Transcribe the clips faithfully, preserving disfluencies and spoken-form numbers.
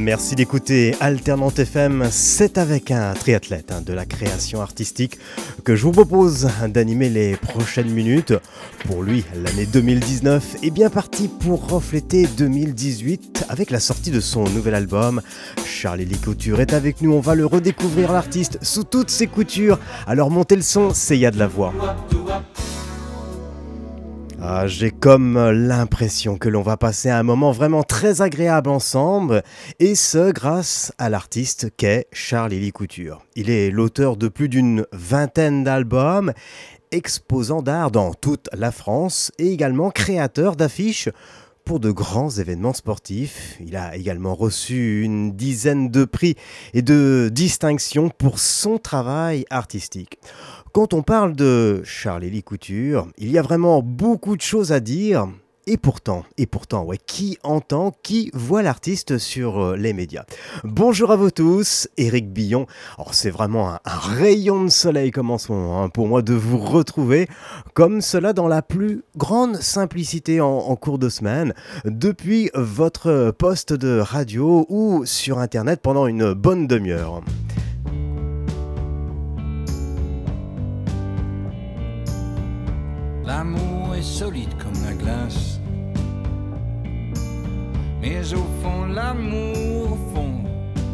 Merci d'écouter Alternante F M, c'est avec un triathlète hein, de la création artistique que je vous propose d'animer les prochaines minutes. Pour lui, l'année deux mille dix-neuf est bien partie pour refléter deux mille dix-huit avec la sortie de son nouvel album. Charlie-Lee Couture est avec nous, on va le redécouvrir l'artiste sous toutes ses coutures. Alors montez le son, c'est y a de la voix. Ah, j'ai comme l'impression que l'on va passer un moment vraiment très agréable ensemble, et ce grâce à l'artiste qu'est Charlie-Lee Couture. Il est l'auteur de plus d'une vingtaine d'albums, exposant d'art dans toute la France et également créateur d'affiches pour de grands événements sportifs. Il a également reçu une dizaine de prix et de distinctions pour son travail artistique. Quand on parle de Charlie-Lee Couture, il y a vraiment beaucoup de choses à dire. Et pourtant, et pourtant, ouais, qui entend, qui voit l'artiste sur les médias. Bonjour à vous tous, Éric Billon. Alors c'est vraiment un, un rayon de soleil comme en ce moment hein, pour moi de vous retrouver comme cela dans la plus grande simplicité en, en cours de semaine, depuis votre poste de radio ou sur internet pendant une bonne demi-heure. L'amour est solide comme la glace, mais au fond l'amour fond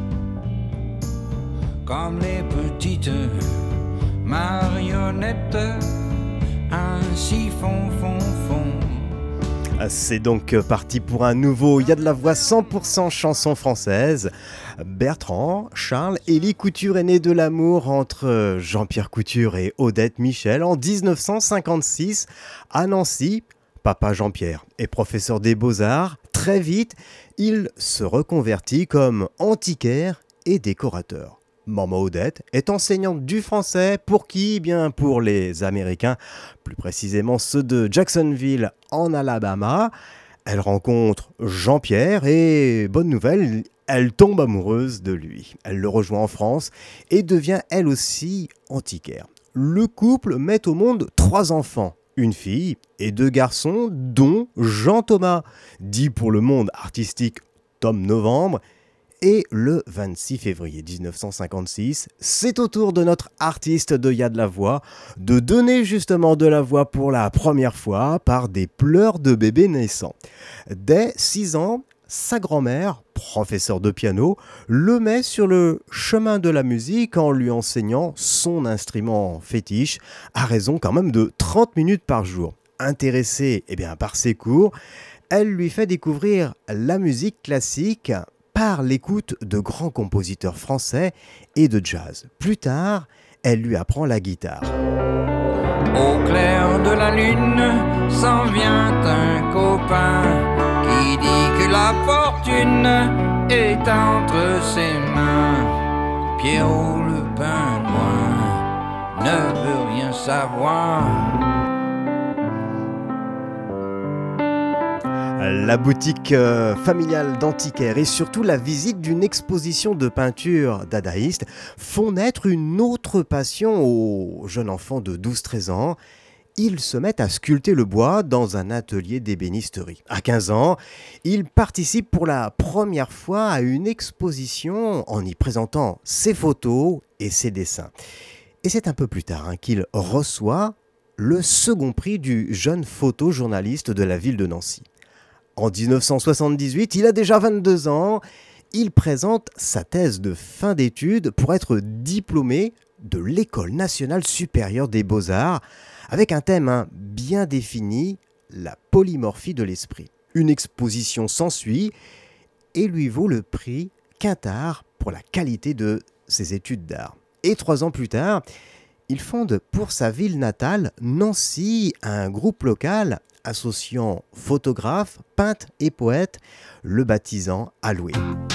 comme les petites marionnettes, ainsi fond, fond, fond. C'est donc parti pour un nouveau Il y a de la voix cent pour cent chanson française. Bertrand Charles Élie Couture est né de l'amour entre Jean-Pierre Couture et Odette Michel en dix-neuf cent cinquante-six à Nancy. Papa Jean-Pierre est professeur des beaux-arts. Très vite, il se reconvertit comme antiquaire et décorateur. Maman Odette est enseignante du français pour qui? Eh bien pour les Américains, plus précisément ceux de Jacksonville en Alabama. Elle rencontre Jean-Pierre et, bonne nouvelle, elle tombe amoureuse de lui. Elle le rejoint en France et devient elle aussi antiquaire. Le couple met au monde trois enfants, une fille et deux garçons, dont Jean Thomas, dit pour le monde artistique Tom Novembre. Et le vingt-six février dix-neuf cent cinquante-six, c'est au tour de notre artiste de Y a de la voix de donner justement de la voix pour la première fois par des pleurs de bébé naissant. Dès six ans, sa grand-mère, professeure de piano, le met sur le chemin de la musique en lui enseignant son instrument fétiche à raison quand même de trente minutes par jour. Intéressée eh bien, par ses cours, elle lui fait découvrir la musique classique par l'écoute de grands compositeurs français et de jazz. Plus tard, elle lui apprend la guitare. Au clair de la lune s'en vient un copain qui dit que la fortune est entre ses mains. Pierrot le pingouin ne veut rien savoir. La boutique euh, familiale d'antiquaires et surtout la visite d'une exposition de peinture dadaïste font naître une autre passion au jeune enfant de douze treize ans. Il se met à sculpter le bois dans un atelier d'ébénisterie. À quinze ans, il participe pour la première fois à une exposition en y présentant ses photos et ses dessins. Et c'est un peu plus tard hein, qu'il reçoit le second prix du jeune photojournaliste de la ville de Nancy. En dix-neuf cent soixante-dix-huit, il a déjà vingt-deux ans. Il présente sa thèse de fin d'études pour être diplômé de l'École nationale supérieure des beaux-arts avec un thème hein, bien défini, la polymorphie de l'esprit. Une exposition s'ensuit et lui vaut le prix Quintard pour la qualité de ses études d'art. Et trois ans plus tard, il fonde pour sa ville natale, Nancy, un groupe local associant photographes, peintres et poètes, le baptisant Aloué.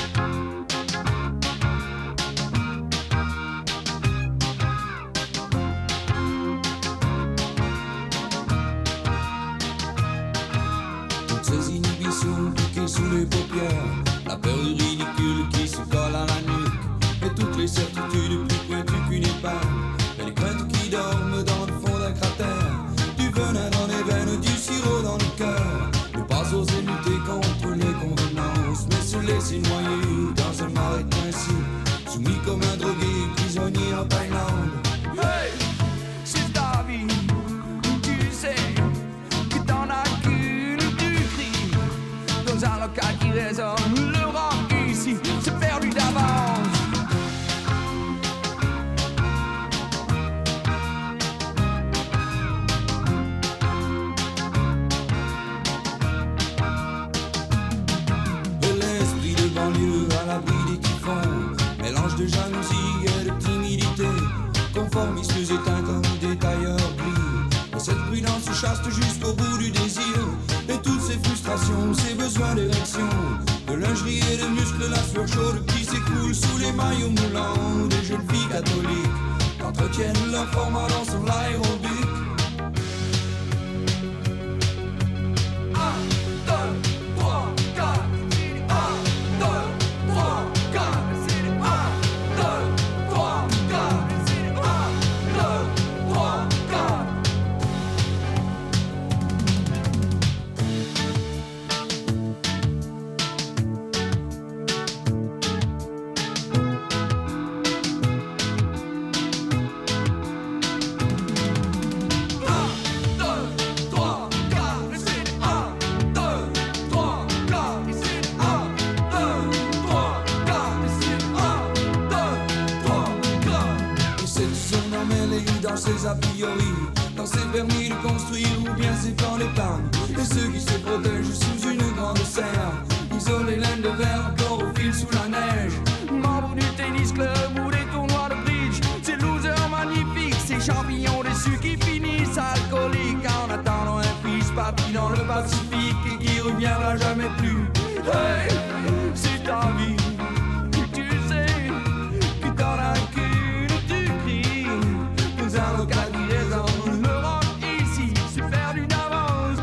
Toutes ces inhibitions piquées sous les paupières, la peur du ridicule qui se colle à la nuque, et toutes les certitudes plus pointues qu'une épingle, et les craintes qui dorment dans le fond d'un cratère, du venin dans les veines, du sirop dans le cœur, ne pas oser lutter contre les convenances, mais se laisser noyer dans reste jusqu'au bout du désir. Et toutes ces frustrations, ces besoins d'érection, de lingerie et de muscles, la sueur chaude qui s'écoule sous les maillots moulants des jeunes filles catholiques qu'entretiennent leur format dans son aérobic. Dans ses a priori, dans ses permis de construire ou bien ses plans d'épargne. Et ceux qui se protègent sous une grande serre, ils ont les laines de verre encore au fil sous la neige. Membres du tennis club ou des tournois de bridge, ces losers magnifiques, ces champignons déçus qui finissent alcooliques en attendant un fils parti dans le Pacifique et qui reviendra jamais plus. Hey, c'est ta vie, tu sais, que dans la cul tu cries. Nous allons calculer raison, le rock ici, c'est perdu d'avance.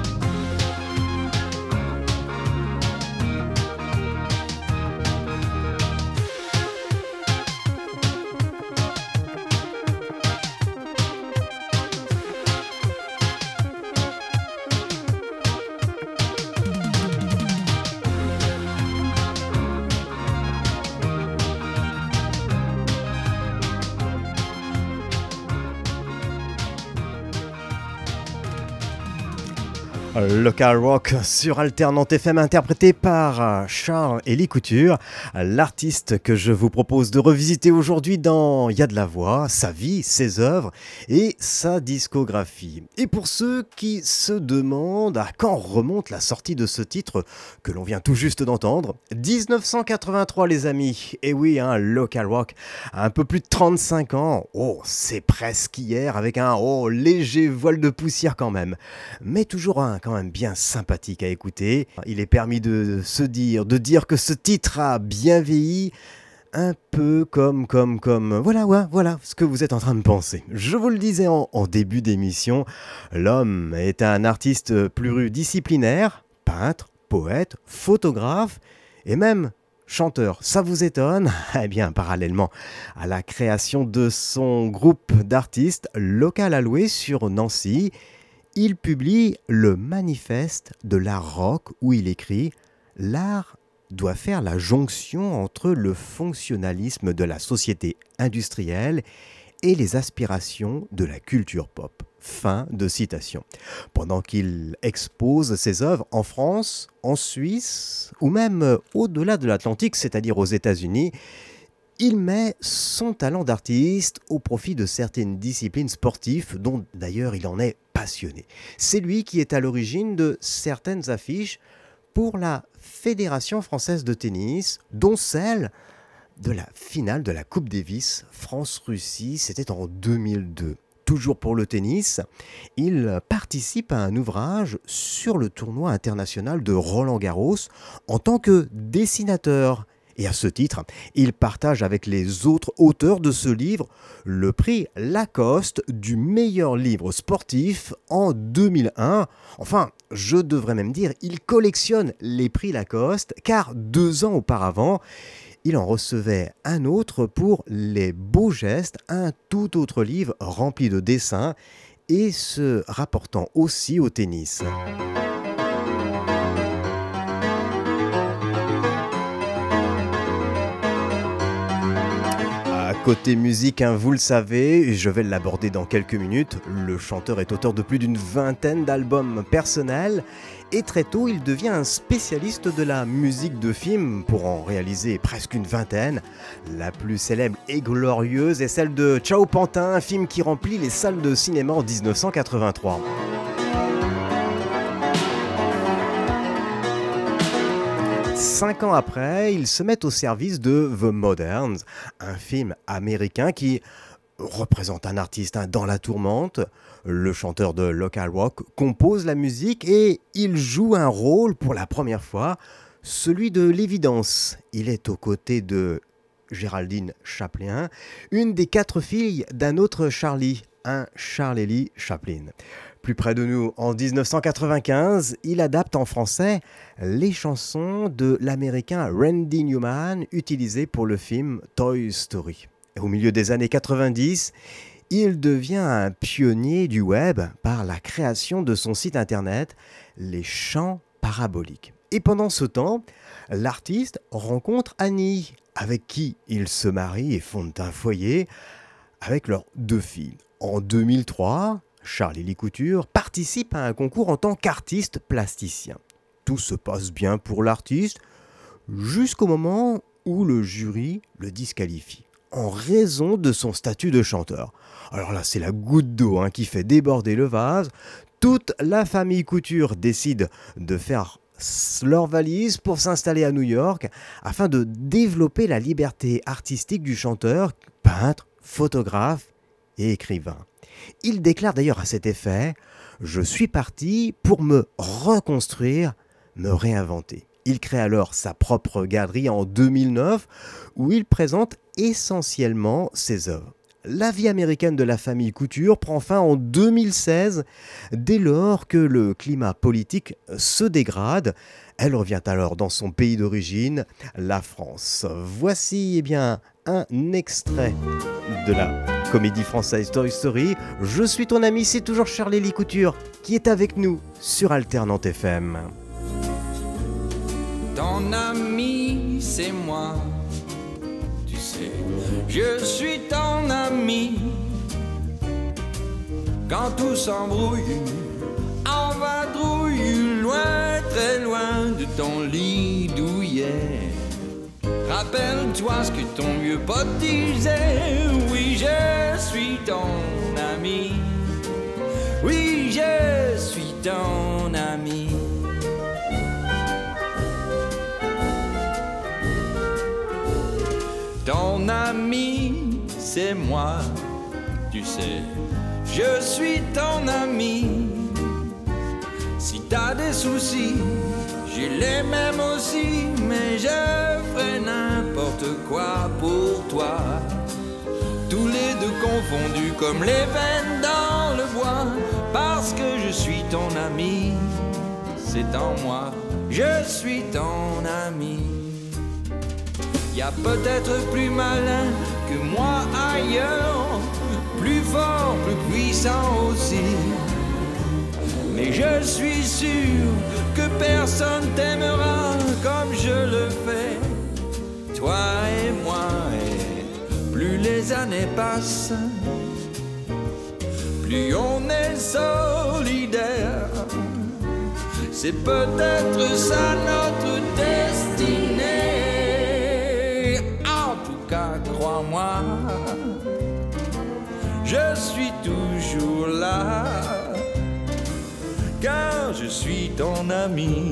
Local Rock sur Alternante F M, interprété par Charles Élie Couture, l'artiste que je vous propose de revisiter aujourd'hui dans Y'a de la voix, sa vie, ses œuvres et sa discographie. Et pour ceux qui se demandent à quand remonte la sortie de ce titre que l'on vient tout juste d'entendre, dix-neuf cent quatre-vingt-trois les amis, et oui, hein, Local Rock a un peu plus de trente-cinq ans, oh c'est presque hier avec un oh léger voile de poussière quand même, mais toujours un quand même bien sympathique à écouter. Il est permis de se dire, de dire que ce titre a bien vieilli, un peu comme, comme, comme, voilà, ouais, voilà ce que vous êtes en train de penser. Je vous le disais en, en début d'émission, l'homme est un artiste pluridisciplinaire, peintre, poète, photographe et même chanteur. Ça vous étonne ? Eh bien, parallèlement à la création de son groupe d'artistes Local Alloué sur Nancy, il publie le manifeste de l'art rock où il écrit « L'art doit faire la jonction entre le fonctionnalisme de la société industrielle et les aspirations de la culture pop ». Fin de citation. Pendant qu'il expose ses œuvres en France, en Suisse ou même au-delà de l'Atlantique, c'est-à-dire aux États-Unis, il met son talent d'artiste au profit de certaines disciplines sportives dont d'ailleurs il en est passionné. C'est lui qui est à l'origine de certaines affiches pour la Fédération française de tennis, dont celle de la finale de la Coupe Davis France-Russie, c'était en deux mille deux. Toujours pour le tennis, il participe à un ouvrage sur le tournoi international de Roland-Garros en tant que dessinateur. Et à ce titre, il partage avec les autres auteurs de ce livre le prix Lacoste du meilleur livre sportif en deux mille un. Enfin, je devrais même dire, il collectionne les prix Lacoste car deux ans auparavant, il en recevait un autre pour Les Beaux Gestes, un tout autre livre rempli de dessins et se rapportant aussi au tennis. Côté musique, hein, vous le savez, je vais l'aborder dans quelques minutes, le chanteur est auteur de plus d'une vingtaine d'albums personnels et très tôt il devient un spécialiste de la musique de film pour en réaliser presque une vingtaine. La plus célèbre et glorieuse est celle de Ciao Pantin, un film qui remplit les salles de cinéma en dix-neuf cent quatre-vingt-trois. Cinq ans après, ils se mettent au service de The Moderns, un film américain qui représente un artiste hein, dans la tourmente. Le chanteur de local rock compose la musique et il joue un rôle pour la première fois, celui de l'évidence. Il est aux côtés de Géraldine Chaplin, une des quatre filles d'un autre Charlie, un Charlie Chaplin. Plus près de nous, en dix-neuf cent quatre-vingt-quinze, il adapte en français les chansons de l'américain Randy Newman utilisées pour le film Toy Story. Au milieu des années quatre-vingt-dix, il devient un pionnier du web par la création de son site internet Les Champs Paraboliques. Et pendant ce temps, l'artiste rencontre Annie, avec qui il se marie et fonde un foyer avec leurs deux filles. En deux mille trois, Charlie Lee Couture participe à un concours en tant qu'artiste plasticien. Tout se passe bien pour l'artiste jusqu'au moment où le jury le disqualifie en raison de son statut de chanteur. Alors là, c'est la goutte d'eau hein, qui fait déborder le vase. Toute la famille Couture décide de faire leur valise pour s'installer à New York afin de développer la liberté artistique du chanteur, peintre, photographe et écrivain. Il déclare d'ailleurs à cet effet « Je suis parti pour me reconstruire, me réinventer ». Il crée alors sa propre galerie en deux mille neuf où il présente essentiellement ses œuvres. La vie américaine de la famille Couture prend fin en deux mille seize, dès lors que le climat politique se dégrade. Elle revient alors dans son pays d'origine, la France. Voici eh bien, un extrait de la comédie française Toy Story. Je suis ton ami, c'est toujours Charlie Lee Couture qui est avec nous sur Alternante F M. Ton ami, c'est moi. Tu sais, je suis ton ami. Quand tout s'embrouille, en vadrouille, loin, très loin de ton lit douillet. Rappelle-toi ce que ton vieux pote disait. Oui, je suis ton ami. Oui, je suis ton ami. Ton ami, c'est moi, tu sais, je suis ton ami. Si t'as des soucis, j'ai les mêmes aussi, mais je ferai n'importe quoi pour toi. Tous les deux confondus comme les veines dans le bois, parce que je suis ton ami, c'est en moi, je suis ton ami. Y a peut-être plus malin que moi ailleurs, plus fort, plus puissant aussi. Mais je suis sûr que personne t'aimera comme je le fais, toi et moi. Et plus les années passent, plus on est solidaire. C'est peut-être ça notre destinée. Crois-moi, je suis toujours là, car je suis ton ami.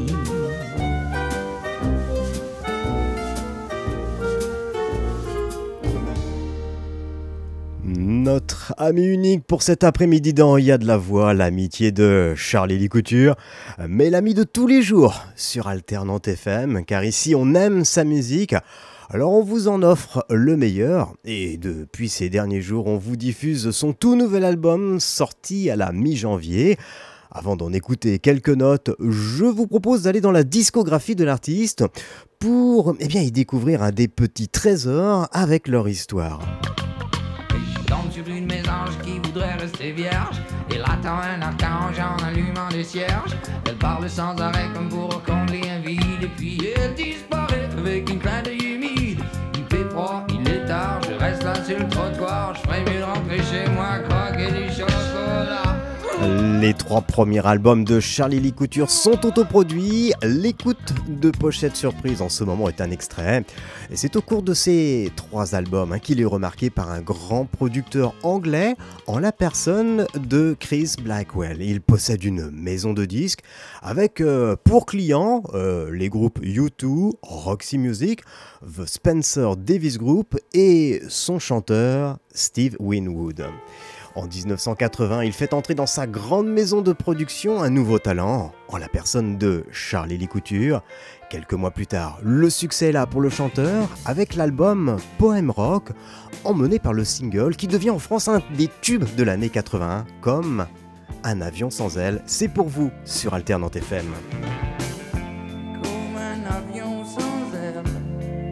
Notre ami unique pour cet après-midi dans Il y a de la voix, l'amitié de Charlie Lee Couture, mais l'ami de tous les jours sur Alternante F M, car ici on aime sa musique. Alors on vous en offre le meilleur et depuis ces derniers jours on vous diffuse son tout nouvel album sorti à la mi-janvier. Avant d'en écouter quelques notes, je vous propose d'aller dans la discographie de l'artiste pour eh bien, y découvrir un des petits trésors avec leur histoire. Je tombe sur une mésange qui voudrait rester vierge. Il attend un archange en allumant des cierges. Elle parle sans arrêt comme pour combler un vide. Et puis elle disparaît avec une clin d'œil humide. Il fait froid, il est tard, je reste là sur le trottoir. Je ferais mieux de rentrer chez moi, croquer du chocolat. Les trois premiers albums de Charlie Lee Couture sont autoproduits. L'écoute de Pochette Surprise en ce moment est un extrait. Et c'est au cours de ces trois albums hein, qu'il est remarqué par un grand producteur anglais en la personne de Chris Blackwell. Il possède une maison de disques avec euh, pour clients euh, les groupes U deux, Roxy Music, The Spencer Davis Group et son chanteur Steve Winwood. En dix-neuf cent quatre-vingts, il fait entrer dans sa grande maison de production un nouveau talent, en la personne de Charlie Lee Couture. Quelques mois plus tard, le succès est là pour le chanteur avec l'album Poème Rock, emmené par le single qui devient en France un des tubes de l'année quatre-vingt-un, comme Un avion sans aile. C'est pour vous sur Alternante F M. Comme un avion sans aile,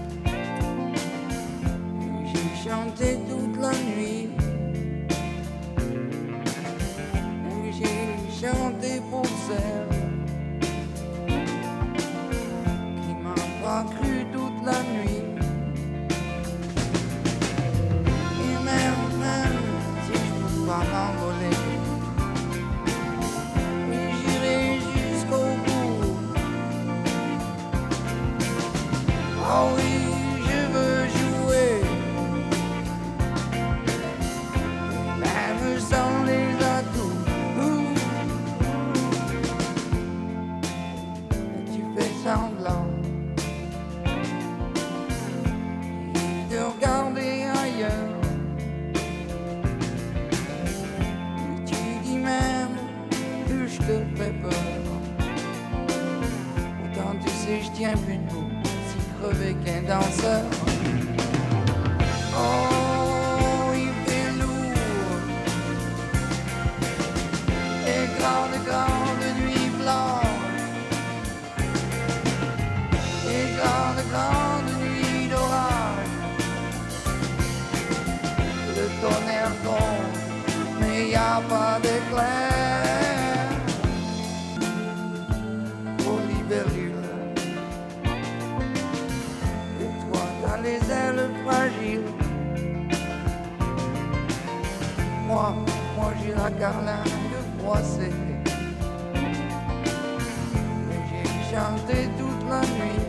j'ai chanté toute la nuit. J'ai chanté pour celle qui m'a pas cru toute la nuit. Et même, même si je peux pas m'envoler, j'irai jusqu'au bout. Oh oui, je veux jouer, même sans les atouts. Semblant de regarder ailleurs. Tu dis même que je te fais peur. Pourtant tu sais je tiens plus debout, si crevé qu'un danseur. Oh, il fait lourd et grande, grande nuit blanche. Grande, grande nuit d'orage. Le tonnerre tombe, mais y a pas d'éclair. Oh libellule, et toi t'as les ailes fragiles. Moi, moi j'ai la carlingue froissée. Et j'ai chanté toute la nuit.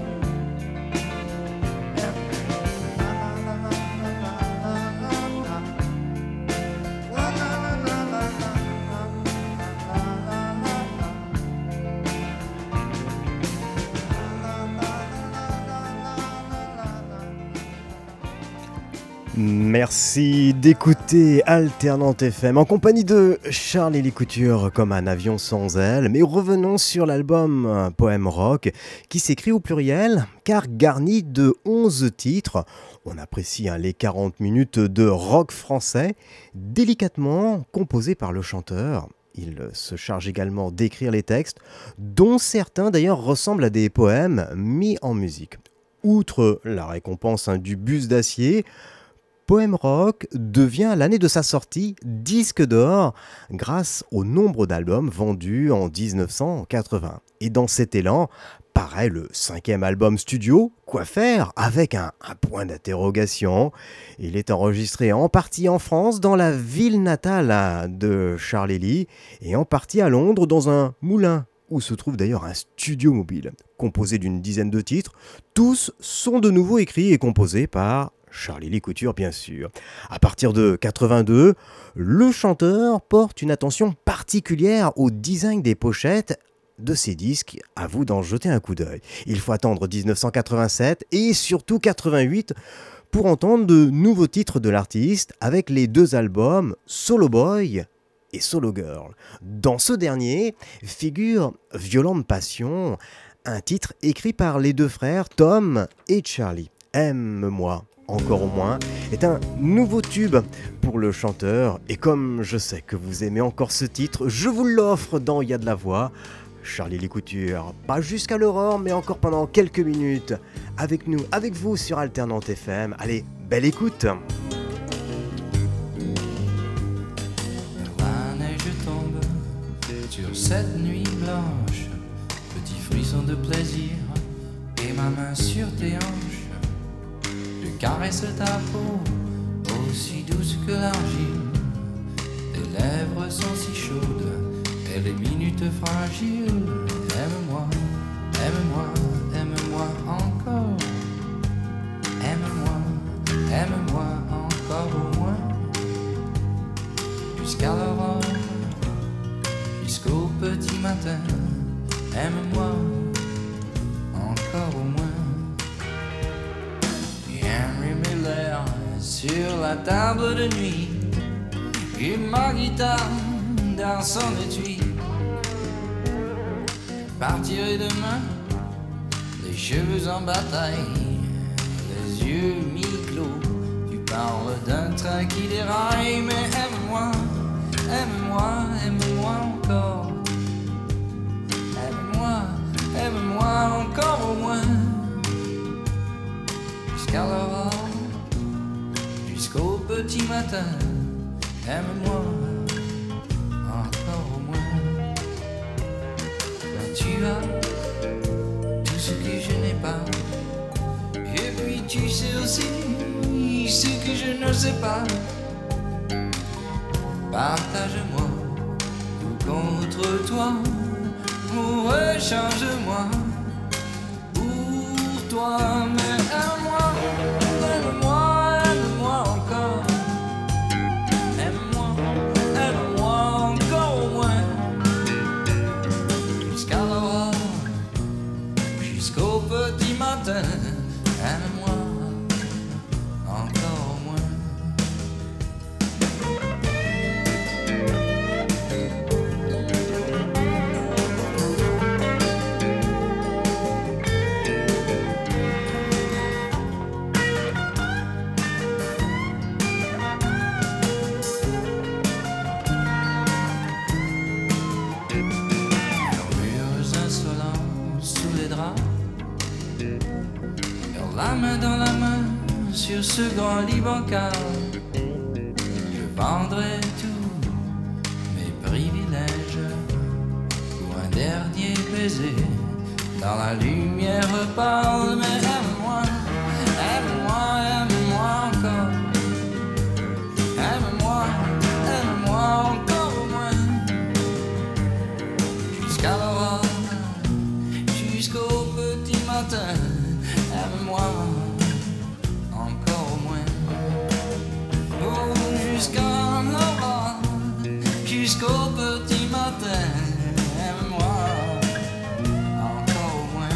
Merci d'écouter Alternante F M en compagnie de Charlie Lee Couture comme Un avion sans aile. Mais revenons sur l'album Poème Rock qui s'écrit au pluriel car garni de onze titres. On apprécie hein, les quarante minutes de rock français délicatement composés par le chanteur. Il se charge également d'écrire les textes dont certains d'ailleurs ressemblent à des poèmes mis en musique. Outre la récompense hein, du bus d'acier, Poème Rock devient l'année de sa sortie disque d'or grâce au nombre d'albums vendus en dix-neuf cent quatre-vingts. Et dans cet élan, paraît le cinquième album studio, Quoi faire avec un, un point d'interrogation. Il est enregistré en partie en France, dans la ville natale de Charlie Lee, et en partie à Londres, dans un moulin, où se trouve d'ailleurs un studio mobile. Composé d'une dizaine de titres, tous sont de nouveau écrits et composés par Charlie Lee Couture, bien sûr. À partir de quatre-vingt-deux, le chanteur porte une attention particulière au design des pochettes de ses disques. À vous d'en jeter un coup d'œil. Il faut attendre dix-neuf cent quatre-vingt-sept et surtout quatre-vingt-huit pour entendre de nouveaux titres de l'artiste avec les deux albums Solo Boy et Solo Girl. Dans ce dernier figure Violente Passion, un titre écrit par les deux frères Tom et Charlie. Aime-moi encore au moins, est un nouveau tube pour le chanteur. Et comme je sais que vous aimez encore ce titre, je vous l'offre dans Y a de la voix. Charlie Lee Couture, pas jusqu'à l'aurore, mais encore pendant quelques minutes, avec nous, avec vous sur Alternante F M. Allez, belle écoute. La neige tombe sur cette nuit blanche, petit frisson de plaisir, et ma main sur tes hanches. Je caresse ta peau, aussi douce que l'argile. Tes lèvres sont si chaudes et les minutes fragiles. Aime-moi, aime-moi, aime-moi encore. Aime-moi, aime-moi encore au moins. Jusqu'à l'aurore, jusqu'au petit matin. Aime-moi encore au moins. Et Henry Miller sur la table de nuit, et ma guitare dans son étui. Je partirai demain, les cheveux en bataille, les yeux mi-clos. Tu parles d'un train qui déraille, mais aime-moi, aime-moi, aime-moi encore. Aime-moi, aime-moi encore au moins. Jusqu'à l'aurore, jusqu'au petit matin. Aime-moi encore au moins. Ben, tu as tout ce que je n'ai pas. Et puis tu sais aussi ce que je ne sais pas. Partage-moi tout contre toi. Ou rechange-moi pour toi. Mais aime-moi, aime-moi, aime-moi encore. Aime-moi, aime-moi encore au moins. Jusqu'à l'aurore, jusqu'au petit matin. Aime-moi encore au moins. La main dans la main sur ce grand lit bancal, je vendrai tous mes privilèges pour un dernier baiser dans la lumière pâle. Mais aime-moi, aime-moi, aime-moi encore. Aime-moi, aime-moi encore au moins. Jusqu'à l'aurore, jusqu'au petit matin. Aime-moi encore au moins. Oh, jusqu'à l'aurore, jusqu'au petit matin. Aime-moi encore au moins.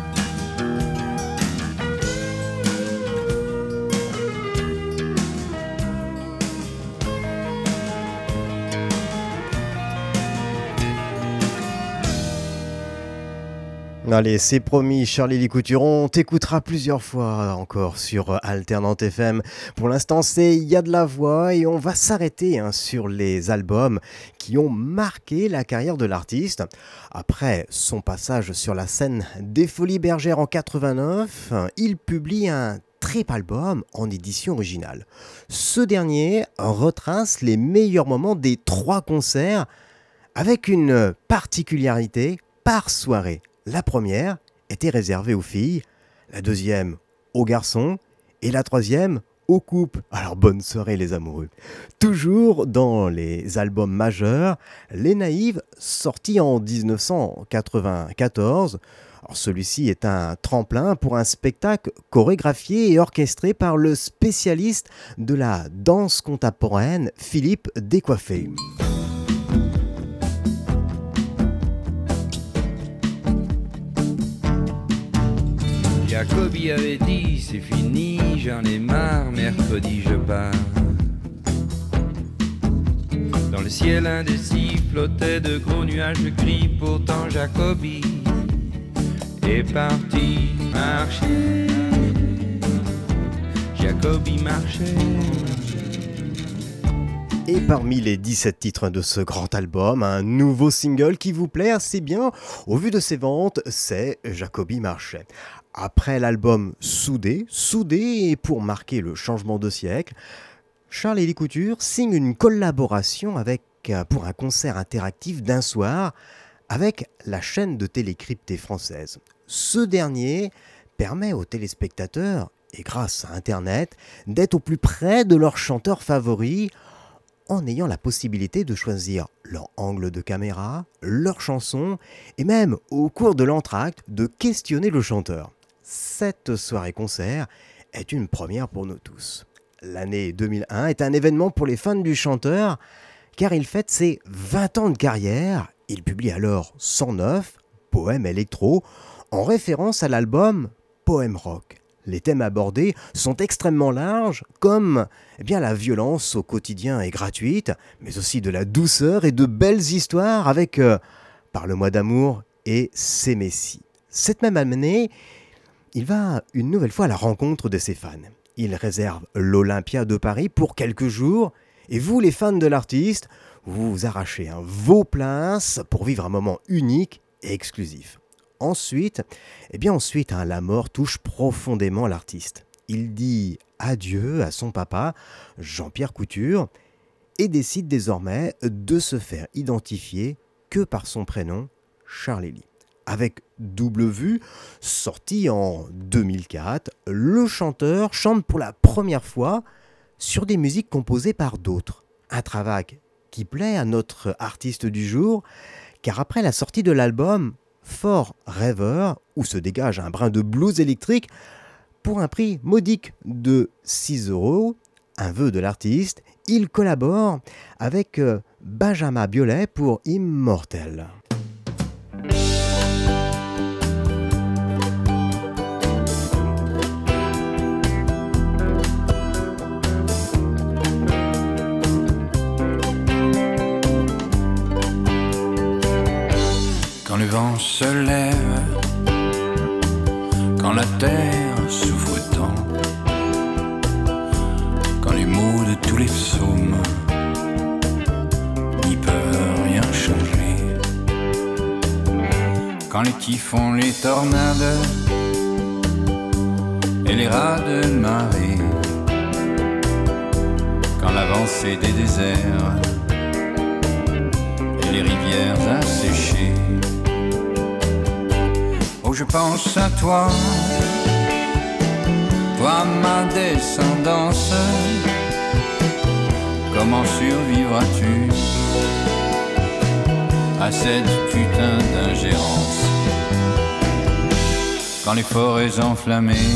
Allez, c'est promis, Charlie Lee Couturon, on t'écoutera plusieurs fois encore sur Alternante F M. Pour l'instant, c'est Il y a de la voix et on va s'arrêter hein, sur les albums qui ont marqué la carrière de l'artiste. Après son passage sur la scène des Folies Bergères en quatre-vingt-neuf, il publie un trip album en édition originale. Ce dernier retrace les meilleurs moments des trois concerts avec une particularité par soirée. La première était réservée aux filles, la deuxième aux garçons et la troisième aux couples. Alors bonne soirée les amoureux. Toujours dans les albums majeurs, Les Naïves, sorti en dix-neuf cent quatre-vingt-quatorze. Alors, celui-ci est un tremplin pour un spectacle chorégraphié et orchestré par le spécialiste de la danse contemporaine Philippe Décoiffé. Jacobi avait dit c'est fini, j'en ai marre, mercredi je pars. Dans le ciel indécis flottaient de gros nuages gris, pourtant Jacobi est parti marcher. Jacobi marchait. Et parmi les dix-sept titres de ce grand album, un nouveau single qui vous plaît assez bien au vu de ses ventes, c'est Jacobi marchait. Après l'album Soudé, Soudé et pour marquer le changement de siècle, Charles Lee Couture signe une collaboration avec, pour un concert interactif d'un soir avec la chaîne de télé cryptée française. Ce dernier permet aux téléspectateurs, et grâce à Internet, d'être au plus près de leurs chanteurs favoris en ayant la possibilité de choisir leur angle de caméra, leur chanson et même au cours de l'entracte de questionner le chanteur. Cette soirée-concert est une première pour nous tous. L'année deux mille un est un événement pour les fans du chanteur car il fête ses vingt ans de carrière. Il publie alors cent neuf poèmes électro en référence à l'album Poème Rock. Les thèmes abordés sont extrêmement larges, comme eh bien, la violence au quotidien est gratuite, mais aussi de la douceur et de belles histoires avec euh, Parle-moi d'amour et C'est Messi. Cette même année, il va une nouvelle fois à la rencontre de ses fans. Il réserve l'Olympia de Paris pour quelques jours, et vous, les fans de l'artiste, vous vous arrachez hein, vos places pour vivre un moment unique et exclusif. Ensuite, eh bien ensuite hein, la mort touche profondément l'artiste. Il dit adieu à son papa, Jean-Pierre Couture, et décide désormais de se faire identifier que par son prénom, Charles Hélie. Avec Double Vue, sorti en deux mille quatre, le chanteur chante pour la première fois sur des musiques composées par d'autres. Un travail qui plaît à notre artiste du jour, car après la sortie de l'album Fort Rêveur, où se dégage un brin de blues électrique, pour un prix modique de six euros, un vœu de l'artiste, il collabore avec Benjamin Biolay pour Immortel. Quand le vent se lève, quand la terre souffre tant, quand les mots de tous les psaumes n'y peuvent rien changer, quand les typhons, les tornades et les rats de marée, quand l'avancée des déserts et les rivières asséchées, je pense à toi, toi ma descendance. Comment survivras-tu à cette putain d'ingérence? Quand les forêts enflammées,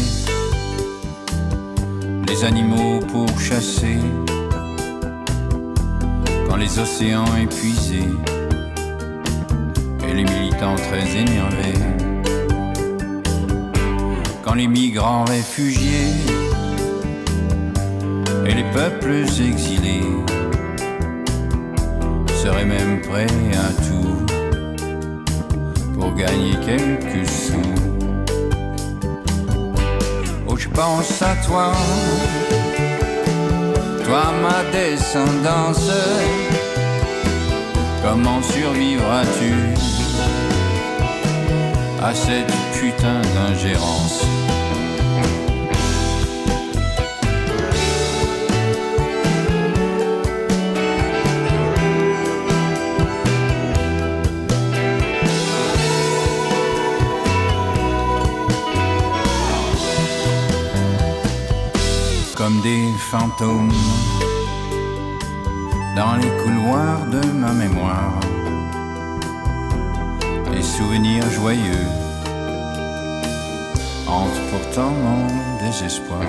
les animaux pourchassés, quand les océans épuisés et les militants très énervés, quand les migrants réfugiés et les peuples exilés seraient même prêts à tout pour gagner quelques sous. Oh, je pense à toi, toi ma descendance. Comment survivras-tu à cette putain d'ingérence? Comme des fantômes dans les couloirs de ma mémoire, les souvenirs joyeux hantent pourtant mon désespoir.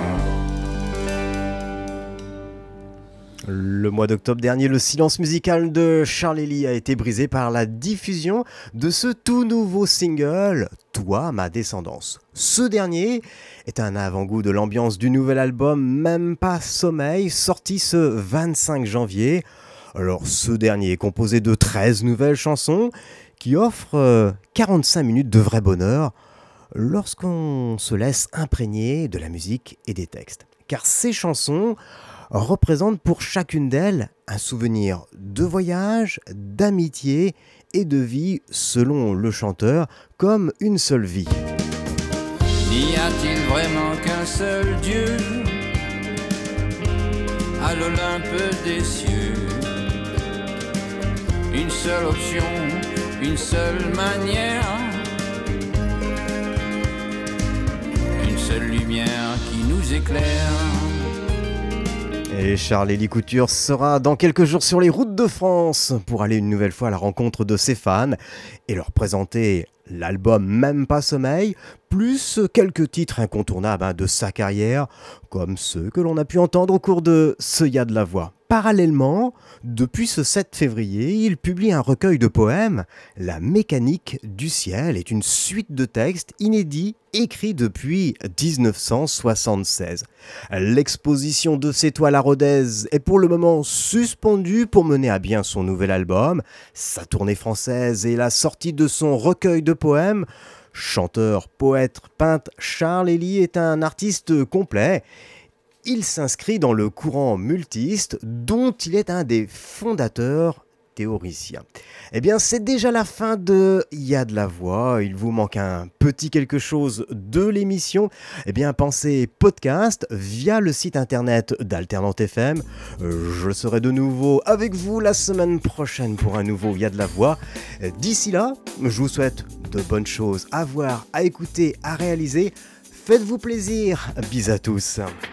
Le mois d'octobre dernier, le silence musical de Charles Hélie a été brisé par la diffusion de ce tout nouveau single « Toi, ma descendance ». Ce dernier est un avant-goût de l'ambiance du nouvel album « Même pas sommeil » sorti ce vingt-cinq janvier. Alors ce dernier est composé de treize nouvelles chansons qui offrent euh, quarante-cinq minutes de vrai bonheur lorsqu'on se laisse imprégner de la musique et des textes. Car ces chansons représentent pour chacune d'elles un souvenir de voyage, d'amitié et de vie selon le chanteur comme une seule vie. N'y a-t-il vraiment qu'un seul Dieu à l'Olympe des cieux? Une seule option, une seule manière, une seule lumière qui nous éclaire. Et Charles-Élie Couture sera dans quelques jours sur les routes de France pour aller une nouvelle fois à la rencontre de ses fans et leur présenter l'album Même pas sommeil, plus quelques titres incontournables de sa carrière, comme ceux que l'on a pu entendre au cours de ce Y a de la voix. Parallèlement, depuis ce sept février, il publie un recueil de poèmes. La mécanique du ciel est une suite de textes inédits écrits depuis dix-neuf cent soixante-seize. L'exposition de ses toiles à Rodez est pour le moment suspendue pour mener à bien son nouvel album, sa tournée française et la sortie de son recueil de poèmes. Chanteur, poète, peintre, Charles-Élie est un artiste complet. Il s'inscrit dans le courant multiste dont il est un des fondateurs théoriciens. Eh bien, c'est déjà la fin de Y a de la voix. Il vous manque un petit quelque chose de l'émission. Eh bien, pensez podcast via le site internet d'Alternante F M. Je serai de nouveau avec vous la semaine prochaine pour un nouveau Y a de la voix. D'ici là, je vous souhaite de bonnes choses à voir, à écouter, à réaliser. Faites-vous plaisir. Bis à tous.